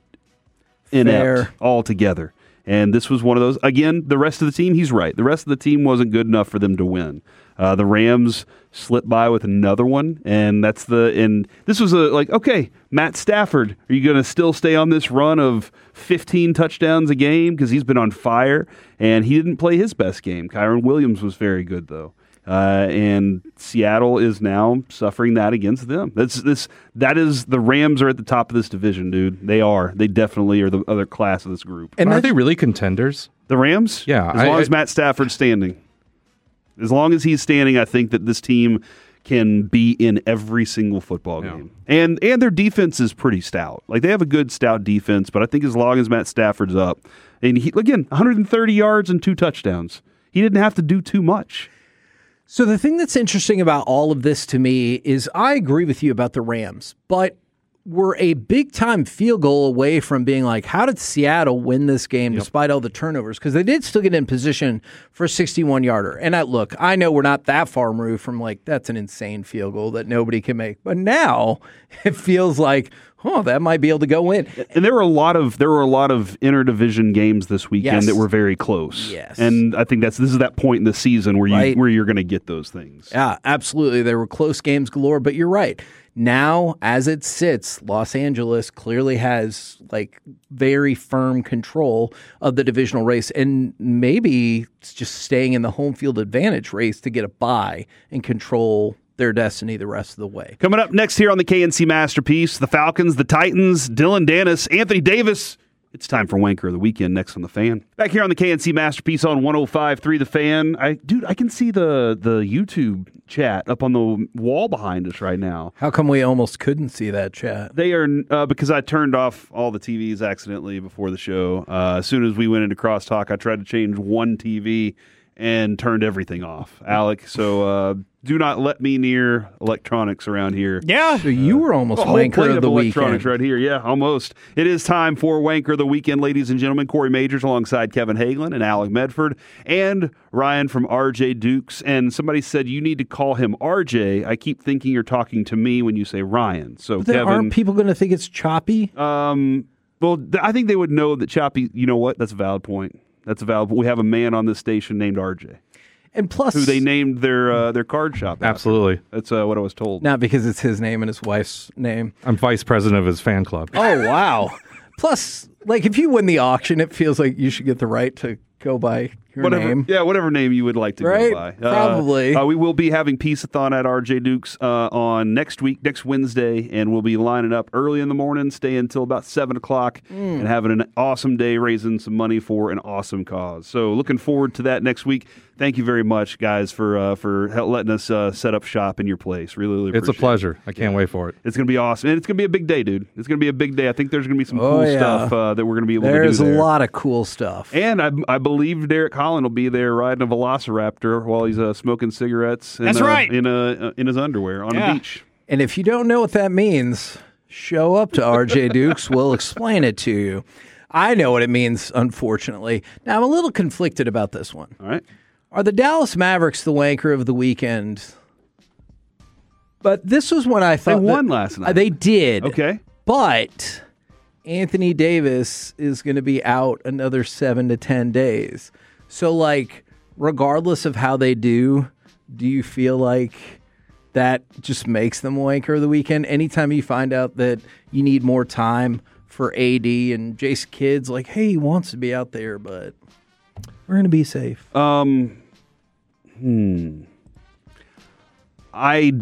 inept altogether. And this was one of those. Again, the rest of the team, he's right. The rest of the team wasn't good enough for them to win. The Rams slipped by with another one, and this was okay, Matt Stafford, are you going to still stay on this run of 15 touchdowns a game? Because he's been on fire, and he didn't play his best game. Kyron Williams was very good, though. And Seattle is now suffering that against them. That is the Rams are at the top of this division, dude. They are. They definitely are the other class of this group. And are they really contenders? The Rams? Yeah. As long as Matt Stafford's standing. As long as he's standing, I think that this team can be in every single football game. And their defense is pretty stout. Like, they have a good, stout defense, but I think as long as Matt Stafford's up, and he, again, 130 yards and 2 touchdowns. He didn't have to do too much. So the thing that's interesting about all of this to me is I agree with you about the Rams, but we're a big-time field goal away from being like, how did Seattle win this game despite all the turnovers? Because they did still get in position for a 61-yarder. And I know we're not that far removed from, like, that's an insane field goal that nobody can make. But now it feels like, that might be able to go in. And there were a lot of interdivision games this weekend that were very close. Yes. And I think this is that point in the season where you're going to get those things. Yeah, absolutely. There were close games galore, but you're right. Now, as it sits, Los Angeles clearly has very firm control of the divisional race, and maybe it's just staying in the home field advantage race to get a bye and control their destiny the rest of the way. Coming up next here on the KNC Masterpiece, the Falcons, the Titans, Dylan Dennis, Anthony Davis. It's time for Wanker of the Weekend next on The Fan. Back here on the KNC Masterpiece on 105.3 The Fan. I can see the YouTube chat up on the wall behind us right now. How come we almost couldn't see that chat? They are because I turned off all the TVs accidentally before the show. As soon as we went into crosstalk, I tried to change one TV and turned everything off, Alec. So do not let me near electronics around here. Yeah. So you were almost Wanker of the electronics Weekend. right here. Yeah, almost. It is time for Wanker of the Weekend, ladies and gentlemen. Corey Majors alongside Kevin Hagelin and Alec Medford and Ryan from RJ Dukes. And somebody said you need to call him RJ. I keep thinking you're talking to me when you say Ryan. So But Kevin, aren't people going to think it's choppy? Well, I think they would know that choppy. You know what? That's a valid point. We have a man on this station named RJ. And plus, who they named their card shop after. Absolutely. That's what I was told. Not because it's his name and his wife's name. I'm vice president of his fan club. Oh, wow. Plus, if you win the auction, it feels like you should get the right to go by your name. Yeah, whatever name you would like to Right? go by. Probably. We will be having Peace-a-thon at RJ Dukes on next Wednesday, and we'll be lining up early in the morning, stay until about 7 o'clock, and having an awesome day raising some money for an awesome cause. So looking forward to that next week. Thank you very much, guys, for letting us set up shop in your place. Really appreciate it. It's a pleasure. I can't wait for it. It's going to be awesome. And it's going to be a big day, dude. It's going to be a big day. I think there's going to be some cool stuff that we're going to be able to do there. There's a lot of cool stuff. And I believe Derek Holland will be there riding a Velociraptor while he's smoking cigarettes. That's right. In his underwear on the beach. And if you don't know what that means, show up to RJ Dukes. We'll explain it to you. I know what it means, unfortunately. Now, I'm a little conflicted about this one. All right. Are the Dallas Mavericks the Wanker of the Weekend? But this was when I thought they won last night. They did. Okay. But Anthony Davis is going to be out another 7 to 10 days. So, regardless of how they do you feel like that just makes them Wanker of the Weekend? Anytime you find out that you need more time for AD and Jason Kidd's hey, he wants to be out there, but we're going to be safe. I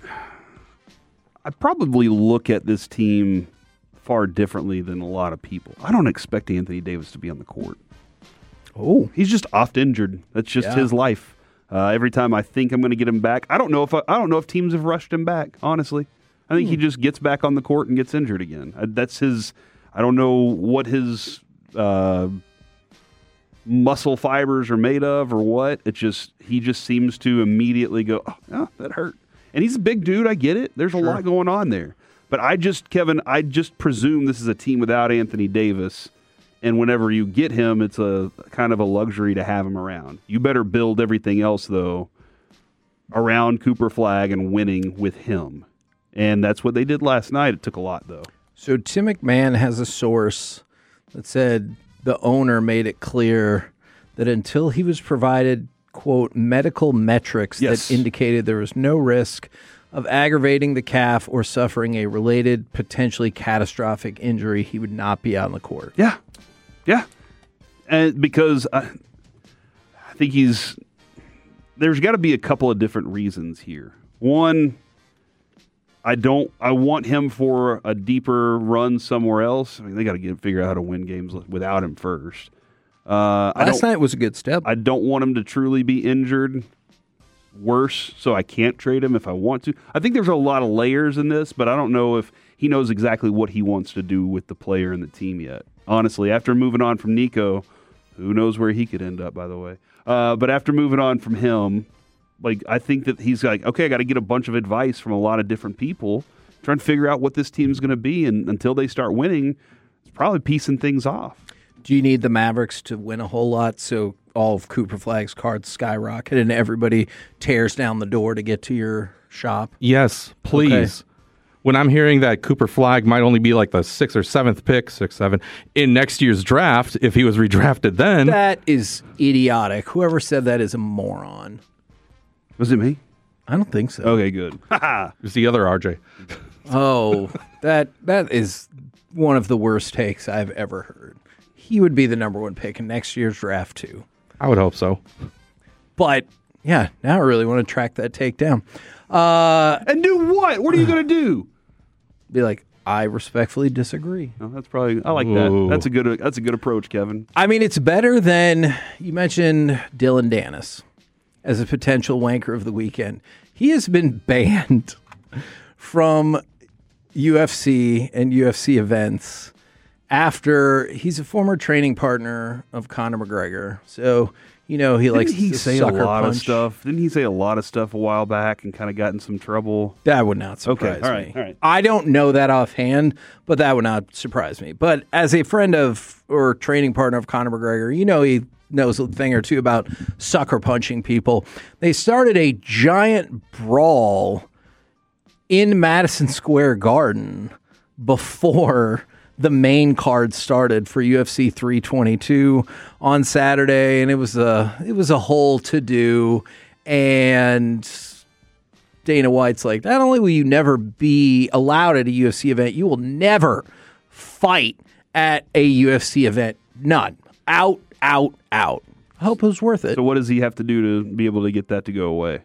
probably look at this team far differently than a lot of people. I don't expect Anthony Davis to be on the court. Oh, he's just oft injured. That's just his life. Every time I think I'm going to get him back, I don't know if teams have rushed him back. Honestly, I think he just gets back on the court and gets injured again. That's his. I don't know what his muscle fibers are made of or what. He just seems to immediately go, oh, that hurt. And he's a big dude. I get it. There's a lot going on there. But Kevin, I just presume this is a team without Anthony Davis. And whenever you get him, it's a kind of a luxury to have him around. You better build everything else, though, around Cooper Flagg and winning with him. And that's what they did last night. It took a lot, though. So Tim McMahon has a source that said the owner made it clear that until he was provided, quote, medical metrics that indicated there was no risk of aggravating the calf or suffering a related, potentially catastrophic injury, he would not be out on the court. Yeah. And because I think there's got to be a couple of different reasons here. One, I want him for a deeper run somewhere else. I mean, they got to figure out how to win games without him first. Last night was a good step. I don't want him to truly be injured worse, so I can't trade him if I want to. I think there's a lot of layers in this, but I don't know if he knows exactly what he wants to do with the player and the team yet. Honestly, after moving on from Nico, who knows where he could end up, by the way. But after moving on from him, I think that he's like, okay, I got to get a bunch of advice from a lot of different people, trying to figure out what this team's going to be. And until they start winning, it's probably piecing things off. Do you need the Mavericks to win a whole lot so all of Cooper Flagg's cards skyrocket and everybody tears down the door to get to your shop? Yes, please. Okay. When I'm hearing that Cooper Flagg might only be like the 6th or 7th pick, 6, 7, in next year's draft, if he was redrafted then. That is idiotic. Whoever said that is a moron. Was it me? I don't think so. Okay, good. It's the other RJ. Oh, that is one of the worst takes I've ever heard. He would be the number 1 pick in next year's draft, too. I would hope so. But, yeah, now I really want to track that take down. And do what? What are you going to do? Be like, I respectfully disagree. Oh, that's probably, I like that. That's a good approach, Kevin. I mean, it's better than, you mentioned Dylan Dennis as a potential wanker of the weekend. He has been banned from UFC and UFC events after he's a former training partner of Conor McGregor. So, he likes to say sucker a lot punch. of stuff. Didn't he say a lot of stuff a while back and kind of got in some trouble? That would not surprise me. All right. I don't know that offhand, but that would not surprise me. But as a friend of or training partner of Conor McGregor, he knows a thing or two about sucker punching people. They started a giant brawl in Madison Square Garden before the main card started for UFC 322 on Saturday, and it was a whole to-do. And Dana White's like, not only will you never be allowed at a UFC event, you will never fight at a UFC event. None. Out. I hope it was worth it. So what does he have to do to be able to get that to go away?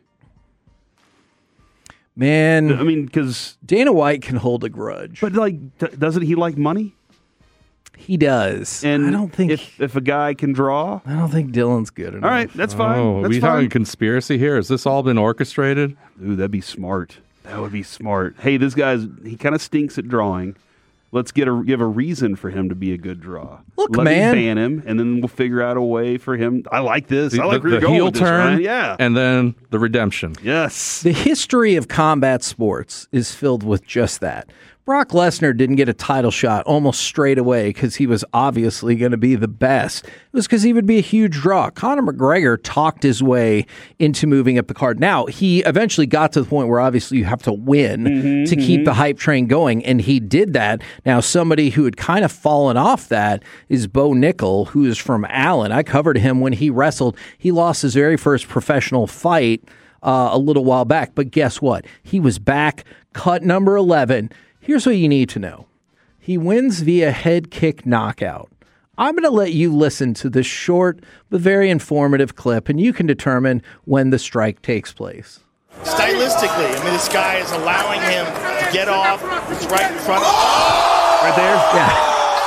Man, I mean, because Dana White can hold a grudge. But, doesn't he like money? He does. And I don't think if a guy can draw, I don't think Dylan's good enough. All right, that's fine. Are we talking conspiracy here? Has this all been orchestrated? Ooh, that'd be smart. That would be smart. Hey, this he kind of stinks at drawing. Let's give a reason for him to be a good draw. Look, Let man. me ban him, and then we'll figure out a way for him. I like this. I like where you're the going heel with this, turn, Ryan. Yeah, and then the redemption. Yes. The history of combat sports is filled with just that. Brock Lesnar didn't get a title shot almost straight away because he was obviously going to be the best. It was because he would be a huge draw. Conor McGregor talked his way into moving up the card. Now, he eventually got to the point where obviously you have to win to keep the hype train going, and he did that. Now, somebody who had kind of fallen off that is Bo Nickel, who is from Allen. I covered him when he wrestled. He lost his very first professional fight a little while back, but guess what? He was back, cut number 11. Here's what you need to know. He wins via head kick knockout. I'm going to let you listen to this short but very informative clip, and you can determine when the strike takes place. Stylistically, this guy is allowing him to get off. It's right in front of him. Right there? Yeah.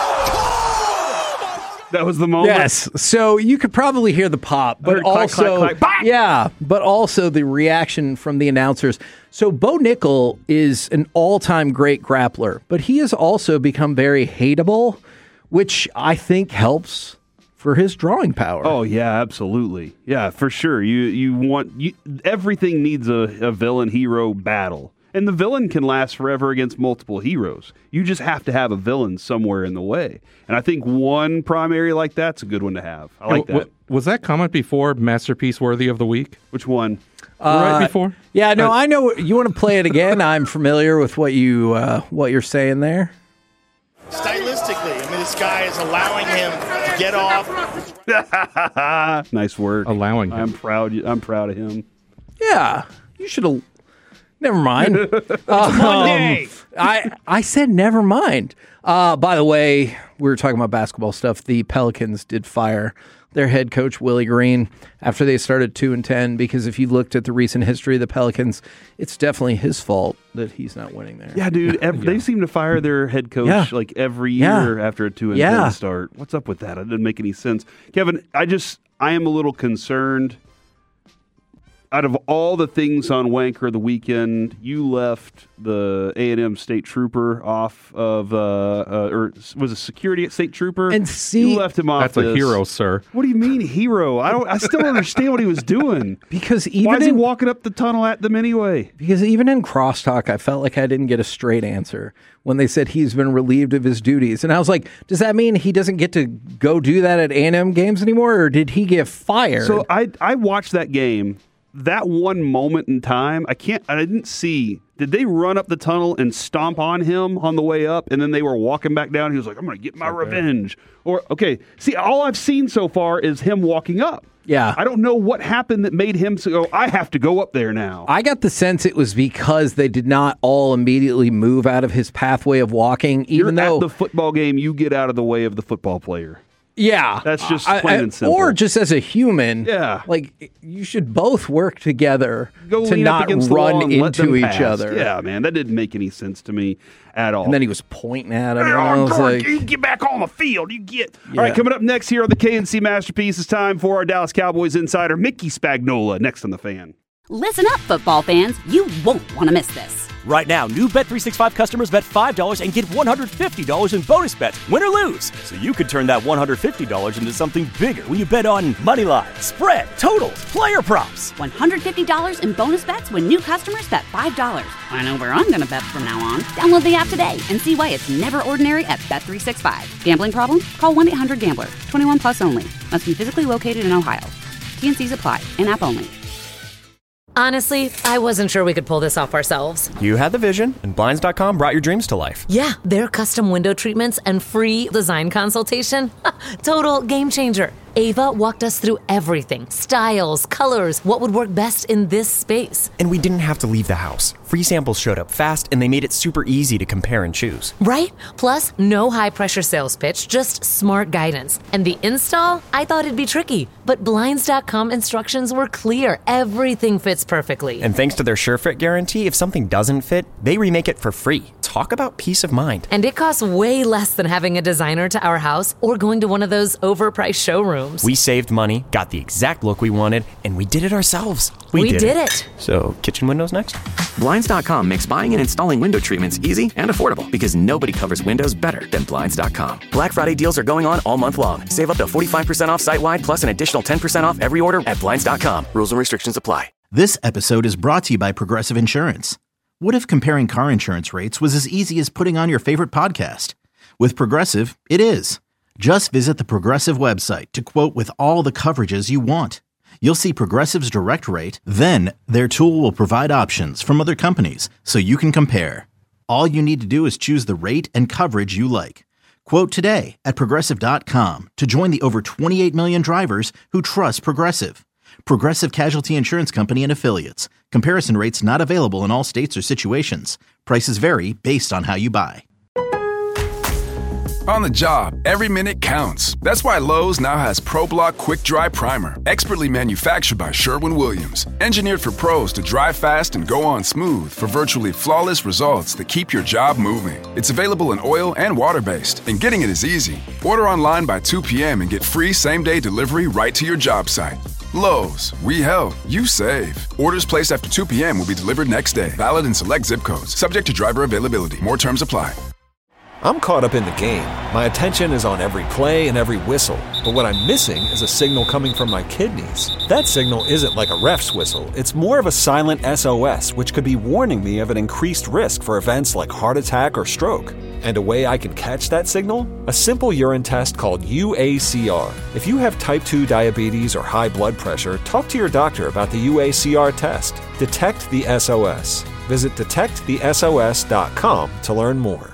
That was the moment? Yes. So you could probably hear the pop, but also but also the reaction from the announcers. So Bo Nickel is an all-time great grappler, but he has also become very hateable, which I think helps for his drawing power. Oh yeah, absolutely. Yeah, for sure. You want everything needs a villain hero battle. And the villain can last forever against multiple heroes. You just have to have a villain somewhere in the way. And I think one primary like that's a good one to have. I like that. Was that comment before Masterpiece Worthy of the Week? Which one? Right before? Yeah, no, I know. You want to play it again? I'm familiar with what you're saying there. Stylistically, I mean, this guy is allowing him to get off. Nice work. Allowing him. I'm proud of him. Yeah, you should have. Never mind. Monday. I said never mind. By the way, we were talking about basketball stuff. The Pelicans did fire their head coach, Willie Green, after they started 2-10, because if you looked at the recent history of the Pelicans, it's definitely his fault that he's not winning there. Yeah, dude. They seem to fire their head coach like every year after a 2-10 start. What's up with that? It didn't make any sense. Kevin, I am a little concerned. Out of all the things on Wanker the weekend, you left the A&M state trooper off of, or was a security state trooper? And see, you left him off. That's a hero, sir. What do you mean hero? I still don't understand what he was doing. Because why is he walking up the tunnel at them anyway? Because even in crosstalk, I felt like I didn't get a straight answer when they said he's been relieved of his duties. And I was like, does that mean he doesn't get to go do that at A&M games anymore, or did he get fired? So I watched that game. That one moment in time, I didn't see. Did they run up the tunnel and stomp on him on the way up, and then they were walking back down? He was like, I'm going to get my revenge. Or, see, all I've seen so far is him walking up. Yeah. I don't know what happened that made him go, I have to go up there now. I got the sense it was because they did not all immediately move out of his pathway of walking, even though at the football game, you get out of the way of the football player. Yeah. That's just plain and simple. Or just as a human. Yeah. Like, you should both work together to not run into each other. Yeah, man. That didn't make any sense to me at all. And then he was pointing at him. And I was like, you get back on the field. You get. Yeah. All right, coming up next here on the KNC Masterpiece, it's time for our Dallas Cowboys insider, Mickey Spagnola, next on The Fan. Listen up, football fans. You won't want to miss this. Right now, new Bet365 customers bet $5 and get $150 in bonus bets, win or lose. So you could turn that $150 into something bigger when you bet on money line, spread, totals, player props. $150 in bonus bets when new customers bet $5. I know where I'm going to bet from now on. Download the app today and see why it's never ordinary at Bet365. Gambling problem? Call 1-800-GAMBLER. 21 plus only. Must be physically located in Ohio. T&Cs apply. In-app only. Honestly, I wasn't sure we could pull this off ourselves. You had the vision, and Blinds.com brought your dreams to life. Yeah, their custom window treatments and free design consultation. Total game changer. Ava walked us through everything. Styles, colors, what would work best in this space. And we didn't have to leave the house. Free samples showed up fast, and they made it super easy to compare and choose. Right? Plus, no high-pressure sales pitch, just smart guidance. And the install? I thought it'd be tricky. But Blinds.com instructions were clear. Everything fits perfectly. And thanks to their SureFit guarantee, if something doesn't fit, they remake it for free. Talk about peace of mind. And it costs way less than having a designer to our house or going to one of those overpriced showrooms. We saved money, got the exact look we wanted, and we did it ourselves. We did it. So, kitchen windows next? Blinds.com makes buying and installing window treatments easy and affordable because nobody covers windows better than Blinds.com. Black Friday deals are going on all month long. Save up to 45% off site-wide plus an additional 10% off every order at Blinds.com. Rules and restrictions apply. This episode is brought to you by Progressive Insurance. What if comparing car insurance rates was as easy as putting on your favorite podcast? With Progressive, it is. Just visit the Progressive website to quote with all the coverages you want. You'll see Progressive's direct rate, then their tool will provide options from other companies so you can compare. All you need to do is choose the rate and coverage you like. Quote today at Progressive.com to join the over 28 million drivers who trust Progressive. Progressive Casualty Insurance Company and Affiliates. Comparison rates not available in all states or situations. Prices vary based on how you buy. On the job, every minute counts. That's why Lowe's now has ProBlock Quick Dry Primer, expertly manufactured by Sherwin-Williams. Engineered for pros to dry fast and go on smooth for virtually flawless results that keep your job moving. It's available in oil and water-based, and getting it is easy. Order online by 2 p.m. and get free same-day delivery right to your job site. Lowe's, we help, you save. Orders placed after 2 p.m. will be delivered next day. Valid in select zip codes. Subject to driver availability. More terms apply. I'm caught up in the game. My attention is on every play and every whistle. But what I'm missing is a signal coming from my kidneys. That signal isn't like a ref's whistle. It's more of a silent SOS, which could be warning me of an increased risk for events like heart attack or stroke. And a way I can catch that signal? A simple urine test called UACR. If you have type 2 diabetes or high blood pressure, talk to your doctor about the UACR test. Detect the SOS. Visit detectthesos.com to learn more.